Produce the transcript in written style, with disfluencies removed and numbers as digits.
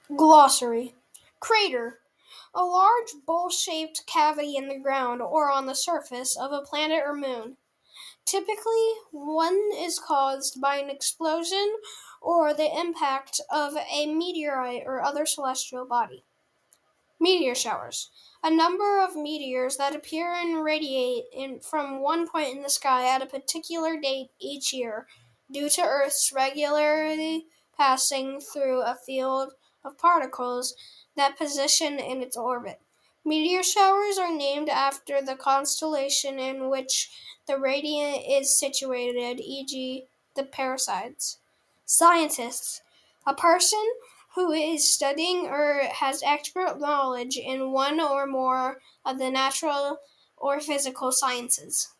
Glossary. Crater. A large bowl-shaped cavity in the ground or on the surface of a planet or moon. Typically, one is caused by an explosion or the impact of a meteorite or other celestial body. Meteor showers. A number of meteors that appear and radiate from one point in the sky at a particular date each year due to Earth's regularly passing through a field of particles that position in its orbit. Meteor showers are named after the constellation in which the radiant is situated, e.g., the Perseids. Scientists. A person who is studying or has expert knowledge in one or more of the natural or physical sciences.